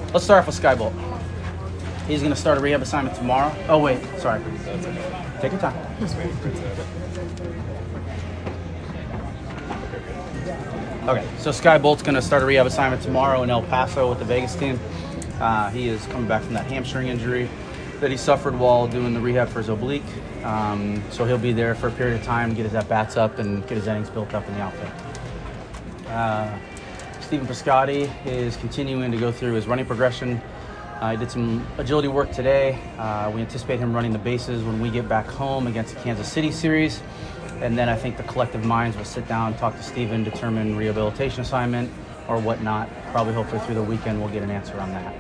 let's start off with Skybolt. He's going to start a rehab assignment tomorrow. Oh, wait. Sorry. Take your time. Okay, so Skybolt's going to start a rehab assignment tomorrow in El Paso with the Vegas team. He is coming back from that hamstring injury that he suffered while doing the rehab for his oblique. So he'll be there for a period of time to get his at-bats up and get his innings built up in the outfield. Stephen Piscotty is continuing to go through his running progression. He did some agility work today. We anticipate him running the bases when we get back home against the Kansas City series. And then I think the collective minds will sit down, talk to Stephen, determine rehabilitation assignment or whatnot. Probably hopefully through the weekend we'll get an answer on that.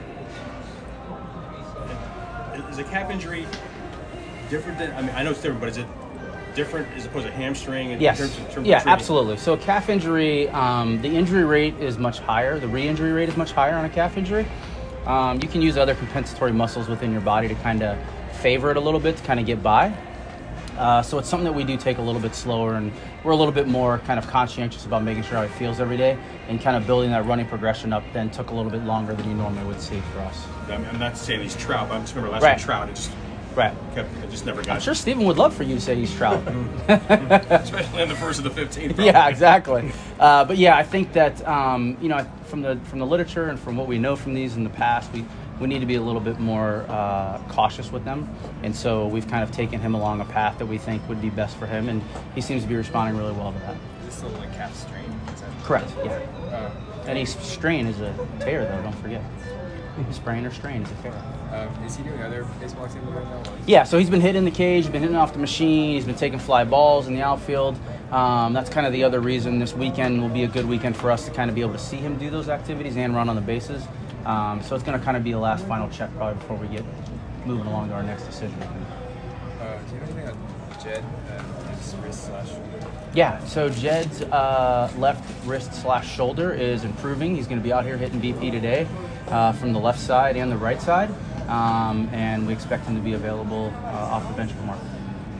Is a calf injury different than, I know it's different, but is it different as opposed to hamstring? Yes. In terms Yeah, of absolutely. So a calf injury, the injury rate is much higher. The re-injury rate is much higher on a calf injury. You can use other compensatory muscles within your body to kind of favor it a little bit to kind of get by. So it's something that we do take a little bit slower, and we're a little bit more kind of conscientious about making sure how it feels every day, and kind of building that running progression up then took a little bit longer than you normally would see for us. I'm not saying he's Trout, but I just remember last Right. time Trout, it just never got I'm sure Stephen would love for you to say he's Trout. especially on the first of the 15th. Probably. Yeah, exactly. But yeah, I think that from the literature and from what we know from these in the past, we need to be a little bit more cautious with them, and so we've kind of taken him along a path that we think would be best for him, and he seems to be responding really well to that. Is this still like calf strain? Correct. Yeah. Any strain is a tear, though. Don't forget. Sprain or strain is a tear. Is he doing other baseball activity right now? Yeah, so he's been hitting the cage, he's been hitting off the machine, he's been taking fly balls in the outfield. That's kind of the other reason this weekend will be a good weekend for us to kind of be able to see him do those activities and run on the bases. So it's going to kind of be a last final check probably before we get moving along to our next decision. Do you know anything on Jed, his wrist/shoulder? Yeah, so Jed's left wrist/shoulder is improving. He's going to be out here hitting BP today from the left side and the right side. And we expect him to be available off the bench for Mark.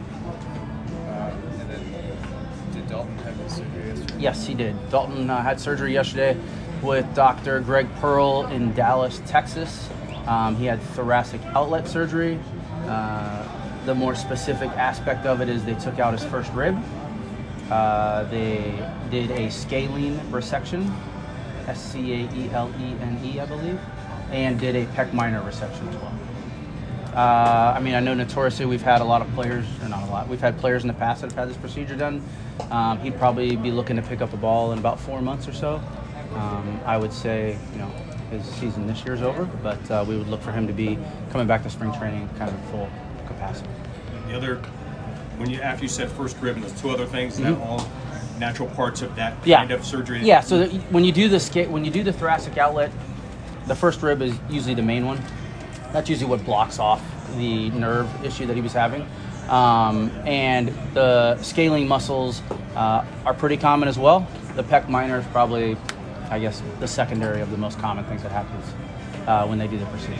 And then, did Dalton have his surgery yesterday? Yes, he did. Dalton had surgery yesterday with Dr. Greg Pearl in Dallas, Texas. He had thoracic outlet surgery. The more specific aspect of it is they took out his first rib. They did a scalene resection, SCAELENE, I believe, and did a pec minor resection as well. I know notoriously we've had a lot of players, or not a lot, we've had players in the past that have had this procedure done. He'd probably be looking to pick up the ball in about 4 months or so. I would say, his season this year is over, but we would look for him to be coming back to spring training kind of full capacity. The other, after you said first rib and those two other things, is that all natural parts of that kind of surgery? Yeah. So when you do the thoracic outlet, the first rib is usually the main one. That's usually what blocks off the nerve issue that he was having. And the scaling muscles are pretty common as well. The pec minor is probably, I guess, the secondary of the most common things that happens when they do the procedure.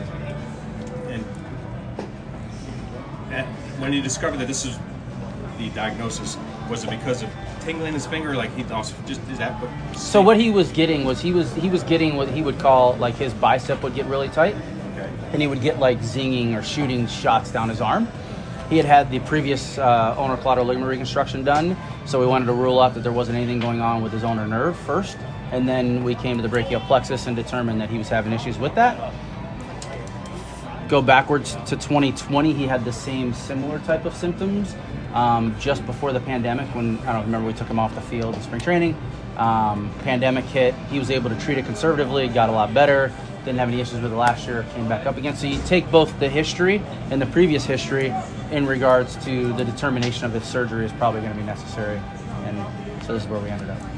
And when you discovered that this is the diagnosis, was it because of tingling in his finger? Like he also just is that what? So what he was getting was he was getting what he would call like his bicep would get really tight, and he would get like zinging or shooting shots down his arm. He had the previous ulnar collateral ligament reconstruction done, so we wanted to rule out that there wasn't anything going on with his ulnar nerve first, and then we came to the brachial plexus and determined that he was having issues with that. Go backwards to 2020, he had the same similar type of symptoms just before the pandemic when, I don't remember, we took him off the field in spring training. Pandemic hit, he was able to treat it conservatively, got a lot better, didn't have any issues with it last year, came back up again. So you take both the history and the previous history in regards to the determination of if surgery is probably going to be necessary. And so this is where we ended up.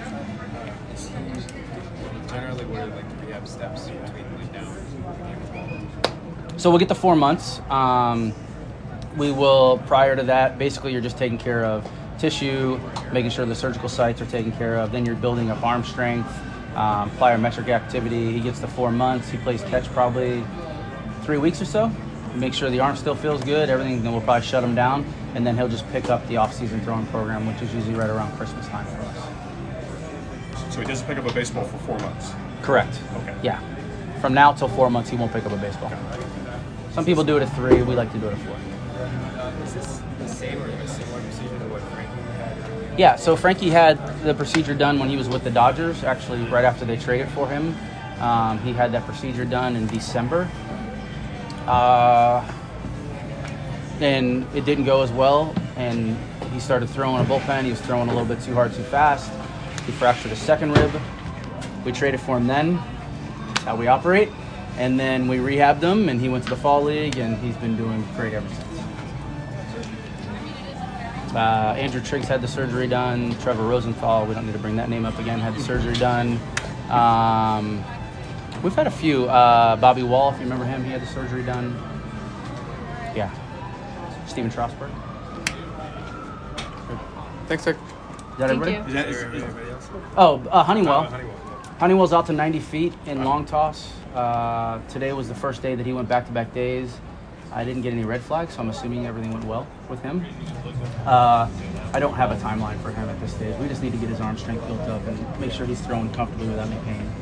Generally, what are like the rehab steps between like now and So we'll get the 4 months. We will, prior to that, basically you're just taking care of tissue, making sure the surgical sites are taken care of. Then you're building up arm strength, plyometric activity. He gets the 4 months. He plays catch probably 3 weeks or so. Make sure the arm still feels good, everything, then we'll probably shut him down. And then he'll just pick up the off-season throwing program, which is usually right around Christmas time for us. So he doesn't pick up a baseball for 4 months? Correct. Okay. Yeah. from now till 4 months, he won't pick up a baseball. Some people do it at 3. We like to do it at 4. Is this the same or a similar procedure to what Frankie had earlier? Yeah, so Frankie had the procedure done when he was with the Dodgers, actually right after they traded for him. He had that procedure done in December. And it didn't go as well, and he started throwing a bullpen. He was throwing a little bit too hard, too fast. He fractured his second rib. We traded for him then. That's how we operate. And then we rehabbed him, and he went to the fall league, and he's been doing great ever since. Andrew Triggs had the surgery done. Trevor Rosenthal, we don't need to bring that name up again, had the surgery done. We've had a few. Bobby Wall, if you remember him, he had the surgery done. Yeah. Steven Strasburg. Thanks, Nick. Is that everybody? Is that, is, Anybody else? Oh, Honeywell. Honeywell. Honeywell's out to 90 feet in long toss. Today was the first day that he went back-to-back days. I didn't get any red flags, so I'm assuming everything went well with him. I don't have a timeline for him at this stage. We just need to get his arm strength built up and make sure he's throwing comfortably without any pain.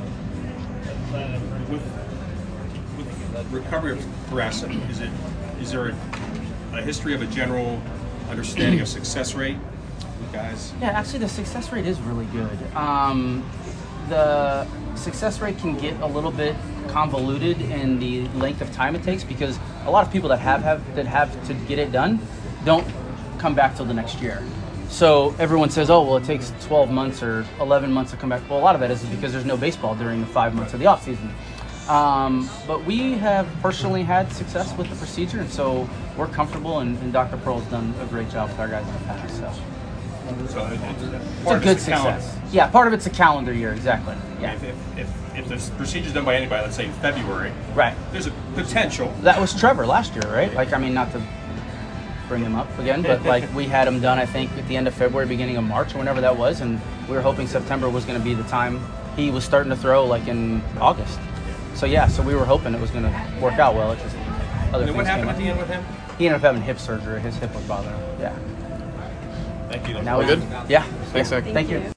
with recovery of thoracic, is there a history of a general understanding of success rate with guys? Yeah, actually, the success rate is really good. The success rate can get a little bit convoluted in the length of time it takes because a lot of people that have to get it done don't come back till the next year. So everyone says, oh, well, it takes 12 months or 11 months to come back. Well, a lot of that is because there's no baseball during the 5 months of the off season. But we have personally had success with the procedure, and so we're comfortable, and Dr. Pearl's done a great job with our guys in the past. So So it's a good success. Yeah, part of it's a calendar year, exactly. Yeah, If the procedure's done by anybody, let's say in February, right. there's a potential. That was Trevor last year, right? Like, I mean, not to bring him up again, but like we had him done, I think, at the end of February, beginning of March, or whenever that was, and we were hoping September was going to be the time he was starting to throw, like in August. So yeah, so we were hoping it was going to work out well. It just other And things what happened came at up. the end with him? He ended up having hip surgery. His hip was bothering him. Yeah. Thank you. Now All we good? Yeah. Thanks, Nick. Thank you.